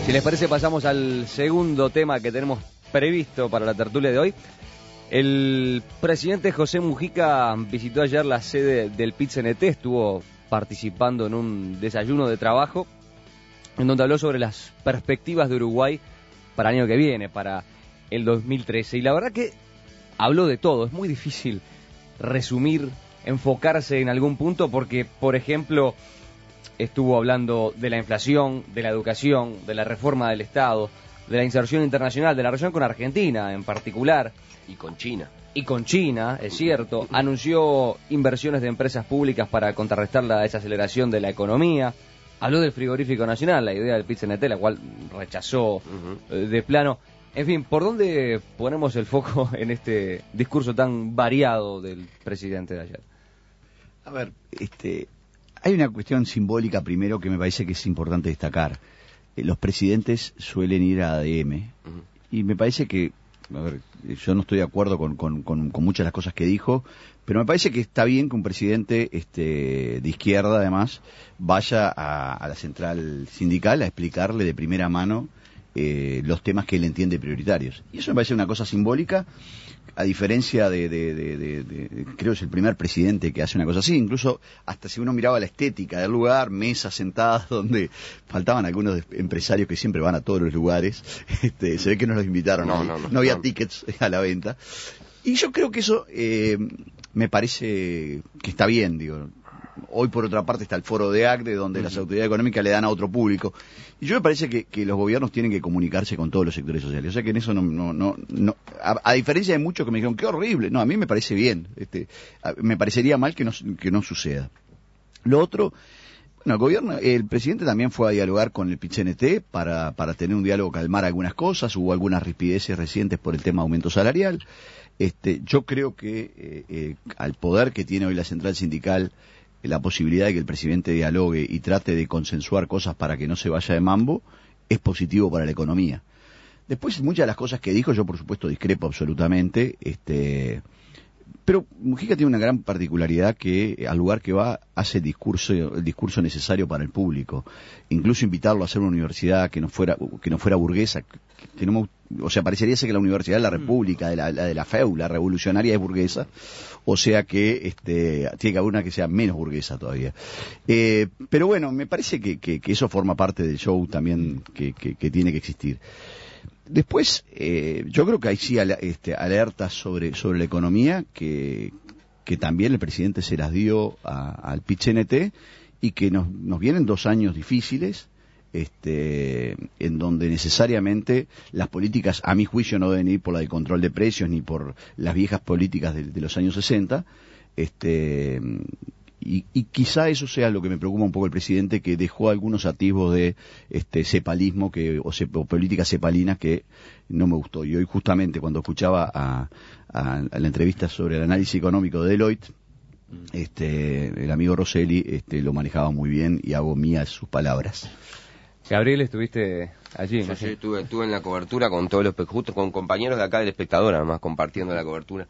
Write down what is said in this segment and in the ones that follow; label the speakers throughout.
Speaker 1: Si les parece, pasamos al segundo tema que tenemos previsto para la tertulia de hoy. El presidente José Mujica visitó ayer la sede del PIT-CNT, estuvo participando en un desayuno de trabajo en donde habló sobre las perspectivas de Uruguay para el año que viene, para el 2013. Y la verdad que habló de todo. Es muy difícil resumir, enfocarse en algún punto porque, por ejemplo, estuvo hablando de la inflación, de la educación, de la reforma del Estado, de la inserción internacional, de la relación con Argentina en particular.
Speaker 2: Y con China.
Speaker 1: Y con China, es cierto. Anunció inversiones de empresas públicas para contrarrestar la desaceleración de la economía. Habló del frigorífico nacional, la idea del PIT-CNT, la cual rechazó de plano. En fin, ¿por dónde ponemos el foco en este discurso tan variado del presidente de ayer?
Speaker 3: A ver, hay una cuestión simbólica primero que me parece que es importante destacar. Los presidentes suelen ir a ADM y me parece que, a ver, yo no estoy de acuerdo con muchas de las cosas que dijo, pero me parece que está bien que un presidente de izquierda, además, vaya a la central sindical a explicarle de primera mano los temas que él entiende prioritarios. Y eso me parece una cosa simbólica, a diferencia creo que es el primer presidente que hace una cosa así. Incluso hasta si uno miraba la estética del lugar, mesas sentadas donde faltaban algunos empresarios que siempre van a todos los lugares, se ve que no los invitaron, no había tickets a la venta. Y yo creo que eso me parece que está bien, digo. Hoy, por otra parte, está el foro de ACDE, donde las autoridades económicas le dan a otro público. Y yo me parece que los gobiernos tienen que comunicarse con todos los sectores sociales. O sea que en eso a diferencia de muchos que me dijeron, qué horrible. No, a mí me parece bien. Me parecería mal que no suceda. Lo otro, bueno, el presidente también fue a dialogar con el PIT-CNT para tener un diálogo, calmar algunas cosas. Hubo algunas rispideces recientes por el tema de aumento salarial. Yo creo que al poder que tiene hoy la central sindical, la posibilidad de que el presidente dialogue y trate de consensuar cosas para que no se vaya de mambo, es positivo para la economía. Después, muchas de las cosas que dijo, yo por supuesto discrepo absolutamente, pero Mujica tiene una gran particularidad que al lugar que va hace el discurso necesario para el público. Incluso invitarlo a hacer una universidad que no fuera burguesa, parecería ser que la Universidad de la República, la de la FEU, la revolucionaria, es burguesa, o sea que tiene que haber una que sea menos burguesa todavía. Pero bueno, me parece que eso forma parte del show también que tiene que existir. Después, yo creo que hay sí alertas sobre la economía que también el presidente se las dio al PIT-CNT y que nos vienen 2 años difíciles, en donde necesariamente las políticas, a mi juicio, no deben ir por la de control de precios ni por las viejas políticas de los años 60, y quizá eso sea lo que me preocupa un poco el presidente, que dejó algunos atisbos de cepalismo o políticas cepalinas que no me gustó. Y hoy justamente cuando escuchaba a la entrevista sobre el análisis económico de Deloitte, el amigo Rosselli lo manejaba muy bien y hago mías sus palabras.
Speaker 1: Gabriel, estuviste allí, ¿no?
Speaker 2: Sí, estuve en la cobertura con todos justo con compañeros de acá del Espectador, además, compartiendo la cobertura.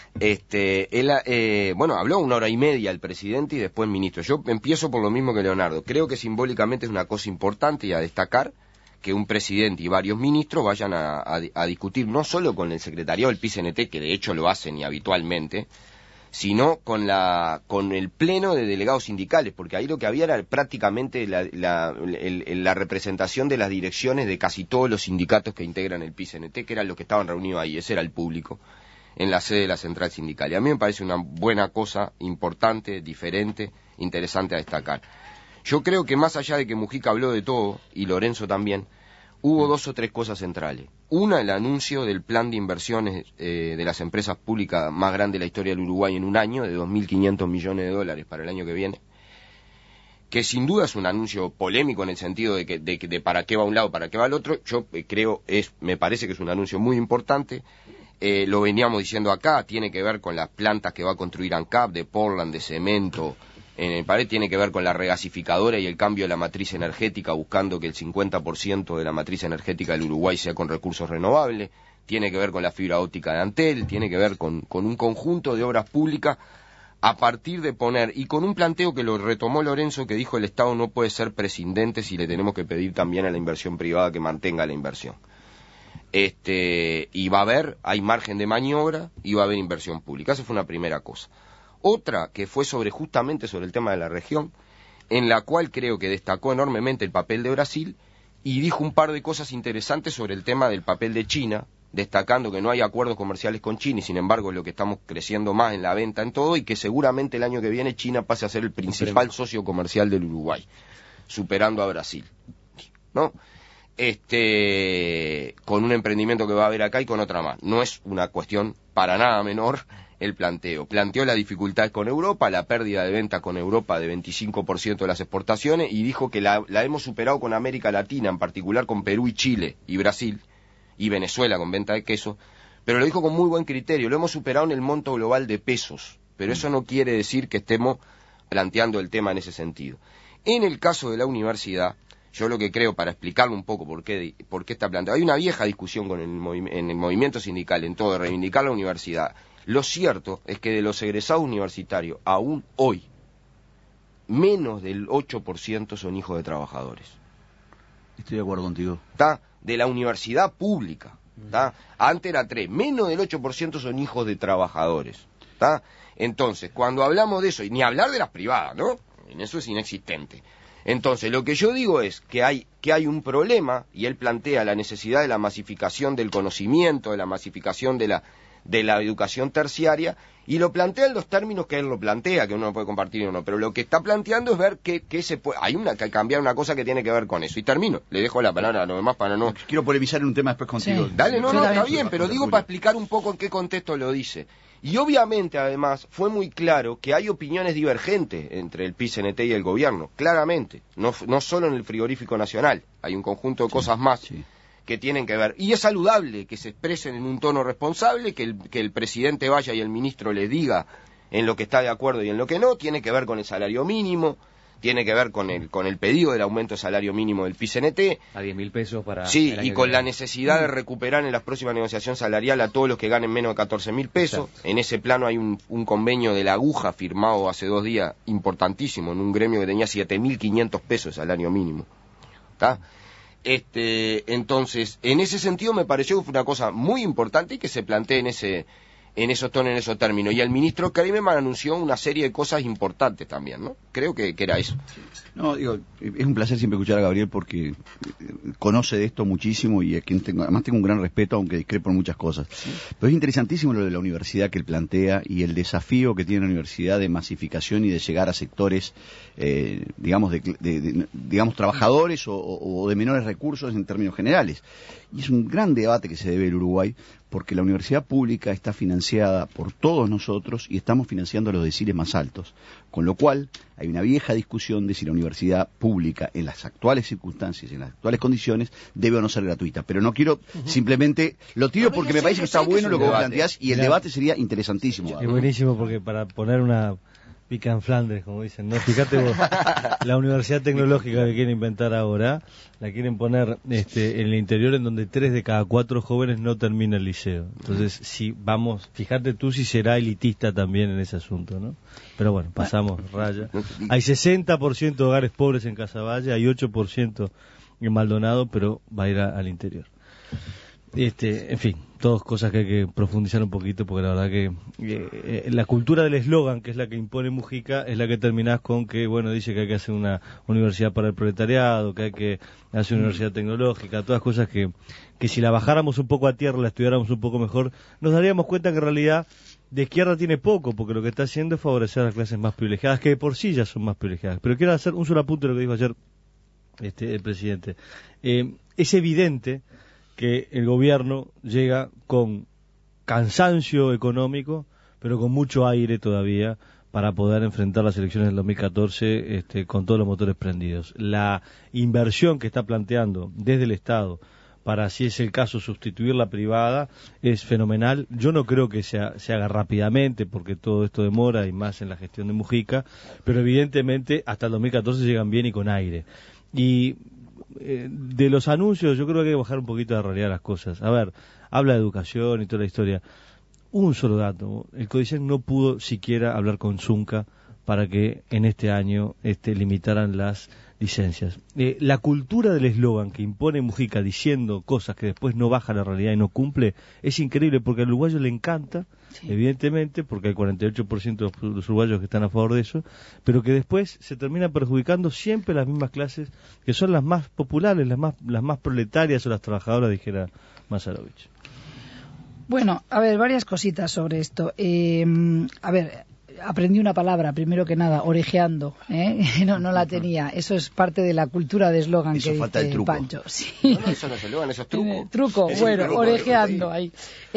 Speaker 2: Él, habló 1 hora y media el presidente y después el ministro. Yo empiezo por lo mismo que Leonardo. Creo que simbólicamente es una cosa importante y a destacar que un presidente y varios ministros vayan a discutir no solo con el secretariado del PIT-CNT, que de hecho lo hacen y habitualmente, sino con el pleno de delegados sindicales, porque ahí lo que había era prácticamente la representación de las direcciones de casi todos los sindicatos que integran el PIT-CNT, que eran los que estaban reunidos ahí, ese era el público, en la sede de la central sindical. Y a mí me parece una buena cosa, importante, diferente, interesante a destacar. Yo creo que más allá de que Mujica habló de todo, y Lorenzo también, hubo 2 o 3 cosas centrales. Una, el anuncio del plan de inversiones de las empresas públicas más grande de la historia del Uruguay en un año, de $2.500 millones para el año que viene, que sin duda es un anuncio polémico en el sentido de para qué va un lado, para qué va el otro. Yo me parece que es un anuncio muy importante. Lo veníamos diciendo acá, tiene que ver con las plantas que va a construir ANCAP, de Portland, de cemento, en el pared, tiene que ver con la regasificadora y el cambio de la matriz energética, buscando que el 50% de la matriz energética del Uruguay sea con recursos renovables, tiene que ver con la fibra óptica de Antel, tiene que ver con un conjunto de obras públicas a partir de poner, y con un planteo que lo retomó Lorenzo, que dijo el Estado no puede ser prescindente si le tenemos que pedir también a la inversión privada que mantenga la inversión. Y hay margen de maniobra y va a haber inversión pública. Esa fue una primera cosa. Otra que fue justamente sobre el tema de la región, en la cual creo que destacó enormemente el papel de Brasil y dijo un par de cosas interesantes sobre el tema del papel de China, destacando que no hay acuerdos comerciales con China y sin embargo lo que estamos creciendo más en la venta en todo y que seguramente el año que viene China pase a ser el principal socio comercial del Uruguay, superando a Brasil, ¿no? Con un emprendimiento que va a haber acá y con otra más. No es una cuestión para nada menor el planteo. Planteó la dificultad con Europa, la pérdida de venta con Europa de 25% de las exportaciones y dijo que la hemos superado con América Latina, en particular con Perú y Chile y Brasil y Venezuela con venta de queso, pero lo dijo con muy buen criterio. Lo hemos superado en el monto global de pesos, pero eso no quiere decir que estemos planteando el tema en ese sentido. En el caso de la universidad, yo lo que creo, para explicarlo un poco por qué está planteado, hay una vieja discusión en el movimiento sindical, en todo, de reivindicar la universidad. Lo cierto es que de los egresados universitarios, aún hoy, menos del 8% son hijos de trabajadores.
Speaker 3: Estoy de acuerdo contigo.
Speaker 2: ¿Está? De la universidad pública. ¿Está? Antes era 3%, menos del 8% son hijos de trabajadores. ¿Está? Entonces, cuando hablamos de eso, y ni hablar de las privadas, ¿no? En eso es inexistente. Entonces, lo que yo digo es que hay un problema, y él plantea la necesidad de la masificación del conocimiento, de la masificación de la educación terciaria, y lo plantea en los términos que él lo plantea, que uno no puede compartir o no, pero lo que está planteando es ver que se puede, que cambiar una cosa que tiene que ver con eso. Y termino, le dejo la palabra a lo demás para no...
Speaker 3: Quiero polemizar en un tema después contigo.
Speaker 2: Sí. Dale, no, está bien, pero digo para explicar un poco en qué contexto lo dice. Y obviamente, además, fue muy claro que hay opiniones divergentes entre el PIT-CNT y el gobierno, claramente, no solo en el frigorífico nacional, hay un conjunto de cosas más que tienen que ver. Y es saludable que se expresen en un tono responsable, que el presidente vaya y el ministro le diga en lo que está de acuerdo y en lo que no, tiene que ver con el salario mínimo, tiene que ver con el pedido del aumento del salario mínimo del PIT-CNT.
Speaker 1: A 10.000 pesos para...
Speaker 2: Sí, y con la necesidad de recuperar en la próxima negociación salarial a todos los que ganen menos de 14.000 pesos. Exacto. En ese plano hay un convenio de la aguja firmado hace 2 días, importantísimo, en un gremio que tenía 7.500 pesos de salario mínimo. ¿Está? Entonces, en ese sentido me pareció que fue una cosa muy importante y que se plantee en esos tonos, en esos términos. Y el ministro Kleiman anunció una serie de cosas importantes también, ¿no? Creo que era eso.
Speaker 3: No, digo, es un placer siempre escuchar a Gabriel porque conoce de esto muchísimo y además tengo un gran respeto, aunque discrepo en muchas cosas. Sí. Pero es interesantísimo lo de la universidad que él plantea y el desafío que tiene la universidad de masificación y de llegar a sectores, digamos trabajadores o de menores recursos en términos generales. Y es un gran debate que se debe el Uruguay, porque la universidad pública está financiada por todos nosotros y estamos financiando los deciles más altos. Con lo cual, hay una vieja discusión de si la universidad pública, en las actuales circunstancias, en las actuales condiciones, debe o no ser gratuita. Pero no quiero, simplemente, lo tiro porque me parece que está bueno lo que vos planteás y el debate sería interesantísimo.
Speaker 4: Es buenísimo porque para poner una pica en Flandres, como dicen, ¿no? Fíjate vos, la universidad tecnológica que quieren inventar ahora, la quieren poner en el interior, en donde 3 de cada 4 jóvenes no terminan el liceo. Entonces, fíjate tú si será elitista también en ese asunto, ¿no? Pero bueno, pasamos raya. Hay 60% de hogares pobres en Casaballe, hay 8% en Maldonado, pero va a ir al interior. En fin, todas cosas que hay que profundizar un poquito, porque la verdad que la cultura del eslogan, que es la que impone Mujica, es la que terminás con que, bueno, dice que hay que hacer una universidad para el proletariado, que hay que hacer una universidad tecnológica, todas cosas que si la bajáramos un poco a tierra, la estudiáramos un poco mejor, nos daríamos cuenta que en realidad de izquierda tiene poco, porque lo que está haciendo es favorecer a las clases más privilegiadas, que de por sí ya son más privilegiadas. Pero quiero hacer un solo apunte de lo que dijo ayer el presidente. Es evidente que el gobierno llega con cansancio económico, pero con mucho aire todavía para poder enfrentar las elecciones del 2014 con todos los motores prendidos. La inversión que está planteando desde el Estado para, si es el caso, sustituir la privada es fenomenal. Yo no creo que se haga rápidamente, porque todo esto demora, y más en la gestión de Mujica, pero evidentemente hasta el 2014 llegan bien y con aire. Y de los anuncios, yo creo que hay que bajar un poquito la realidad de las cosas. A ver, habla de educación y toda la historia. un solo dato. El CODICEN no pudo siquiera hablar con Zunca para que en este año limitaran las licencias. La cultura del eslogan que impone Mujica diciendo cosas que después no baja la realidad y no cumple es increíble, porque al uruguayo le encanta, sí, evidentemente, porque hay 48% de los uruguayos que están a favor de eso, pero que después se termina perjudicando siempre las mismas clases, que son las más populares, las más proletarias o las trabajadoras, dijera Mazarovich.
Speaker 5: Bueno, a ver, varias cositas sobre esto. A ver, aprendí una palabra, primero que nada, orejeando, no la tenía. Eso es parte de la cultura de eslogan que dice
Speaker 3: falta el truco.
Speaker 5: Pancho. Sí.
Speaker 2: No, eso no es eslogan, eso es truco.
Speaker 5: Truco,
Speaker 2: Es
Speaker 5: bueno,
Speaker 2: truco,
Speaker 5: orejeando ahí.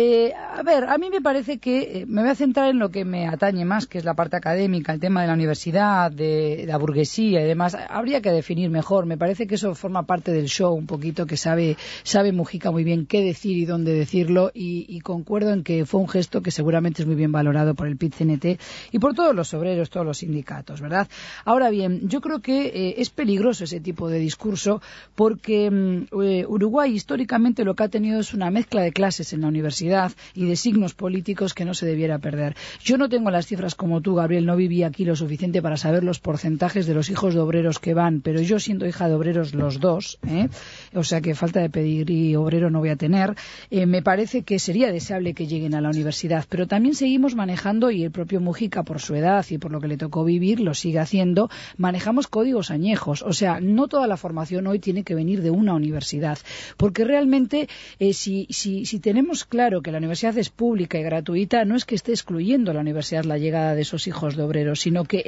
Speaker 5: A ver, a mí me parece que me voy a centrar en lo que me atañe más, que es la parte académica, el tema de la universidad, de la burguesía y demás. Habría que definir mejor. Me parece que eso forma parte del show un poquito, que sabe Mujica muy bien qué decir y dónde decirlo, y concuerdo en que fue un gesto que seguramente es muy bien valorado por el PIT-CNT y por todos los obreros, todos los sindicatos, ¿verdad? Ahora bien, yo creo que es peligroso ese tipo de discurso, porque Uruguay históricamente lo que ha tenido es una mezcla de clases en la universidad y de signos políticos que no se debiera perder. Yo no tengo las cifras como tú, Gabriel, no viví aquí lo suficiente para saber los porcentajes de los hijos de obreros que van, pero yo siendo hija de obreros los dos, o sea que falta de pedigrí obrero no voy a tener, me parece que sería deseable que lleguen a la universidad, pero también seguimos manejando, y el propio Mujica por su edad y por lo que le tocó vivir lo sigue haciendo, manejamos códigos añejos. O sea, no toda la formación hoy tiene que venir de una universidad, porque realmente si tenemos claro que la universidad es pública y gratuita, no es que esté excluyendo la universidad la llegada de esos hijos de obreros, sino que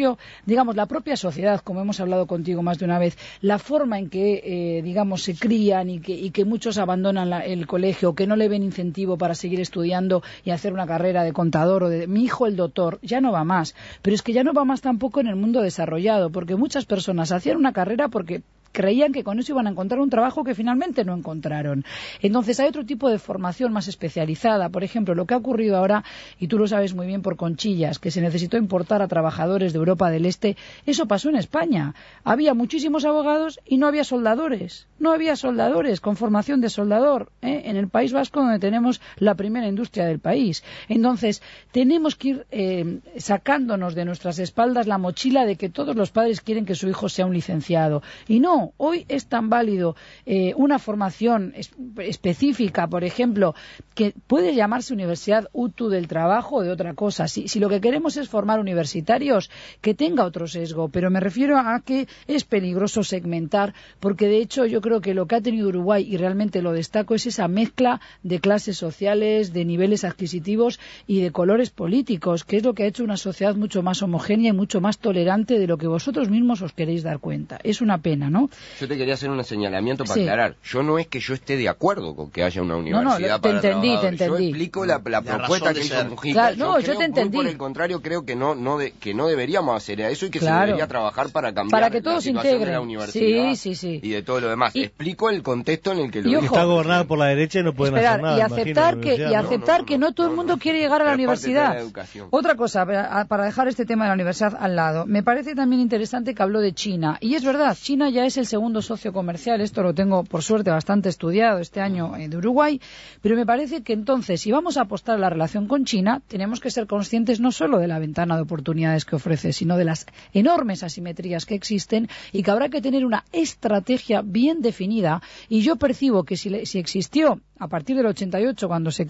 Speaker 5: la propia sociedad, como hemos hablado contigo más de una vez, la forma en que se crían y que muchos abandonan el colegio, que no le ven incentivo para seguir estudiando y hacer una carrera de contador o de mi hijo el doctor, ya no va más. Pero es que ya no va más tampoco en el mundo desarrollado, porque muchas personas hacían una carrera porque creían que con eso iban a encontrar un trabajo que finalmente no encontraron. Entonces hay otro tipo de formación más especializada. Por ejemplo, lo que ha ocurrido ahora, y tú lo sabes muy bien por Conchillas, que se necesitó importar a trabajadores de Europa del Este, eso pasó en España. Había muchísimos abogados y no había soldadores. No había soldadores con formación de soldador, en el País Vasco, donde tenemos la primera industria del país. Entonces, tenemos que ir sacándonos de nuestras espaldas la mochila de que todos los padres quieren que su hijo sea un licenciado. Y no, hoy es tan válido una formación específica, por ejemplo, que puede llamarse Universidad UTU del Trabajo o de otra cosa. Si lo que queremos es formar universitarios, que tenga otro sesgo, pero me refiero a que es peligroso segmentar, porque de hecho yo creo que lo que ha tenido Uruguay, y realmente lo destaco, es esa mezcla de clases sociales, de niveles adquisitivos y de colores políticos, que es lo que ha hecho una sociedad mucho más homogénea y mucho más tolerante de lo que vosotros mismos os queréis dar cuenta. Es una pena, ¿no?
Speaker 2: Yo te quería hacer un señalamiento para
Speaker 5: Sí.
Speaker 2: aclarar. Yo no es que yo esté de acuerdo con que haya una universidad
Speaker 5: te
Speaker 2: para
Speaker 5: entendí,
Speaker 2: trabajadores.
Speaker 5: te entendí.
Speaker 2: Yo explico la propuesta que hizo Mujica.
Speaker 5: Claro, no, yo
Speaker 2: creo,
Speaker 5: te entendí.
Speaker 2: Por el contrario, creo que no deberíamos hacer eso y que
Speaker 5: Claro.
Speaker 2: se debería trabajar para cambiar
Speaker 5: Para que
Speaker 2: la
Speaker 5: todos
Speaker 2: situación
Speaker 5: integren.
Speaker 2: de la universidad
Speaker 5: Sí.
Speaker 2: y de todo lo demás. Explico el contexto en el que lo
Speaker 5: Y
Speaker 2: digo.
Speaker 5: ojo,
Speaker 4: Está gobernado por la derecha y no pueden hacer nada.
Speaker 5: y
Speaker 4: imagino,
Speaker 5: aceptar
Speaker 4: la
Speaker 5: que
Speaker 4: universidad,
Speaker 5: no todo el mundo quiere llegar a la
Speaker 2: Pero es parte de la
Speaker 5: universidad.
Speaker 2: educación.
Speaker 5: Otra cosa, para dejar este tema de la universidad al lado, me parece también interesante que habló de China, y es verdad, China ya es el segundo socio comercial, esto lo tengo por suerte bastante estudiado este año de Uruguay, pero me parece que entonces, si vamos a apostar a la relación con China, tenemos que ser conscientes no solo de la ventana de oportunidades que ofrece, sino de las enormes asimetrías que existen, y que habrá que tener una estrategia bien definida. Y yo percibo que si existió a partir del 88, cuando se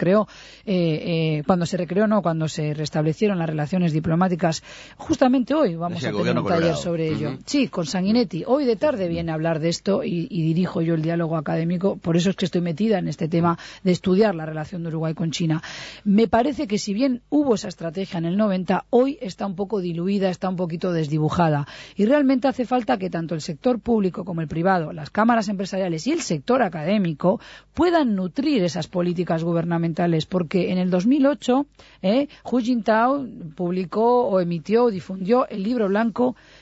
Speaker 5: restablecieron las relaciones diplomáticas, justamente hoy vamos a tener un taller sobre ello. Sí, con Sanguinetti. Hoy de tarde viene a hablar de esto y dirijo yo el diálogo académico, por eso es que estoy metida en este tema de estudiar la relación de Uruguay con China. Me parece que si bien hubo esa estrategia en el 90, hoy está un poco diluida, está un poquito desdibujada, y realmente hace falta que tanto el sector público como el privado, las cámaras empresariales y el sector académico puedan nutrir esas políticas gubernamentales, porque en el 2008 Hu Jintao publicó o emitió o difundió el libro blanco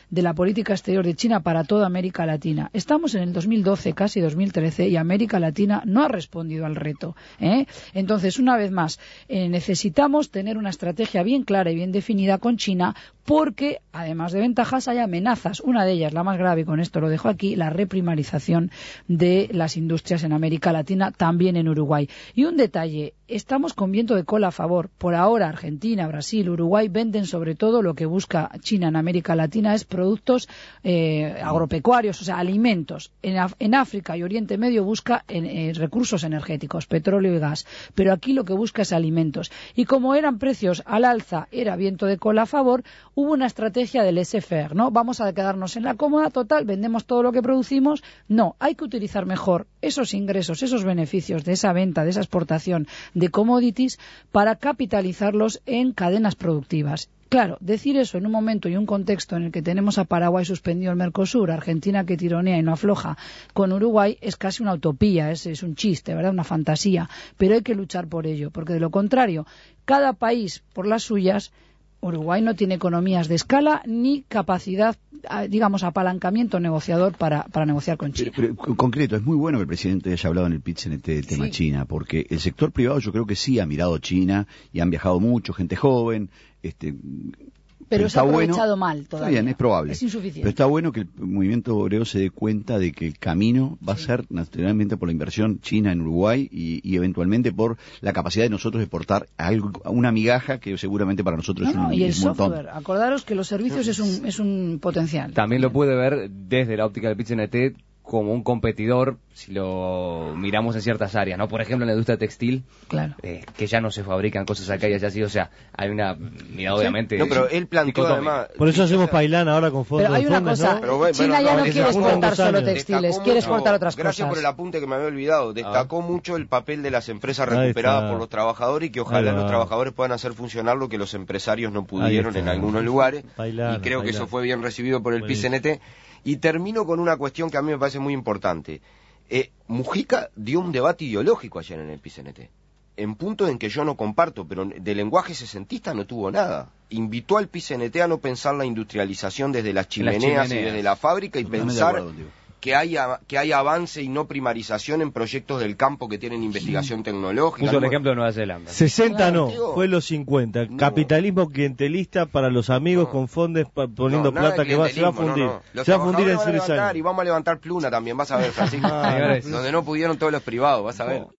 Speaker 5: de la política exterior de China para toda América Latina. Estamos en el 2012, casi 2013, y América Latina no ha respondido al reto, ¿eh? Entonces, una vez más, necesitamos tener una estrategia bien clara y bien definida con China, porque, además de ventajas, hay amenazas. Una de ellas, la más grave, y con esto lo dejo aquí, la reprimarización de las industrias en América Latina, también en Uruguay. Y un detalle, estamos con viento de cola a favor. Por ahora, Argentina, Brasil, Uruguay venden sobre todo lo que busca China en América Latina es productos agropecuarios, o sea, alimentos. En África y Oriente Medio busca recursos energéticos, petróleo y gas. Pero aquí lo que busca es alimentos. Y como eran precios al alza, era viento de cola a favor, hubo una estrategia del laissez-faire, ¿no? Vamos a quedarnos en la cómoda, total, vendemos todo lo que producimos. No, hay que utilizar mejor esos ingresos, esos beneficios de esa venta, de esa exportación de commodities para capitalizarlos en cadenas productivas. Claro, decir eso en un momento y un contexto en el que tenemos a Paraguay suspendido el Mercosur, Argentina que tironea y no afloja con Uruguay, es casi una utopía, es un chiste, ¿verdad? Una fantasía. Pero hay que luchar por ello, porque de lo contrario, cada país por las suyas. Uruguay no tiene economías de escala ni capacidad, digamos, apalancamiento negociador para negociar con China.
Speaker 3: Pero, en concreto, es muy bueno que el presidente haya hablado en el PIT-CNT del tema China, porque el sector privado yo creo que sí ha mirado China y han viajado mucho, gente joven,
Speaker 5: pero se ha aprovechado
Speaker 3: bueno,
Speaker 5: mal todavía.
Speaker 3: Está bien, es probable.
Speaker 5: Es insuficiente.
Speaker 3: Pero está bueno que el movimiento obrero se dé cuenta de que el camino va a ser naturalmente por la inversión china en Uruguay y eventualmente por la capacidad de nosotros de exportar algo, una migaja que seguramente para nosotros es un
Speaker 5: y el
Speaker 3: montón.
Speaker 5: software. Acordaros que los servicios es un potencial.
Speaker 1: También lo puede ver desde la óptica del PIT-CNT como un competidor si lo miramos en ciertas áreas, ¿no? Por ejemplo, en la industria textil,
Speaker 5: claro,
Speaker 1: que ya no se fabrican cosas acá y allá así, o sea, hay una mirada obviamente...
Speaker 2: No, pero él planteó además...
Speaker 4: Por eso hacemos Pailán ahora con fondos.
Speaker 5: Pero hay una cosa, China ya no quiere exportar solo textiles, quiere exportar otras cosas.
Speaker 2: Gracias por el apunte que me había olvidado. Destacó mucho el papel de las empresas recuperadas por los trabajadores y que ojalá los trabajadores puedan hacer funcionar lo que los empresarios no pudieron en algunos lugares. Y creo que eso fue bien recibido por el PIT-CNT. Y termino con una cuestión que a mí me parece muy importante. Mujica dio un debate ideológico ayer en el PIT-CNT, en puntos en que yo no comparto, pero de lenguaje sesentista no tuvo nada. Invitó al PIT-CNT a no pensar la industrialización desde las chimeneas y desde la fábrica y pensar que hay avance y no primarización en proyectos del campo que tienen investigación tecnológica.
Speaker 1: Puso el ejemplo de Nueva Zelanda.
Speaker 4: 60 no, fue los 50. No. Capitalismo clientelista para los amigos con fondos poniendo plata que se va a fundir. Se va a fundir en 6 años.
Speaker 2: Y vamos a levantar pluna también, vas a ver, Francisco. Donde no pudieron todos los privados, vas a ver.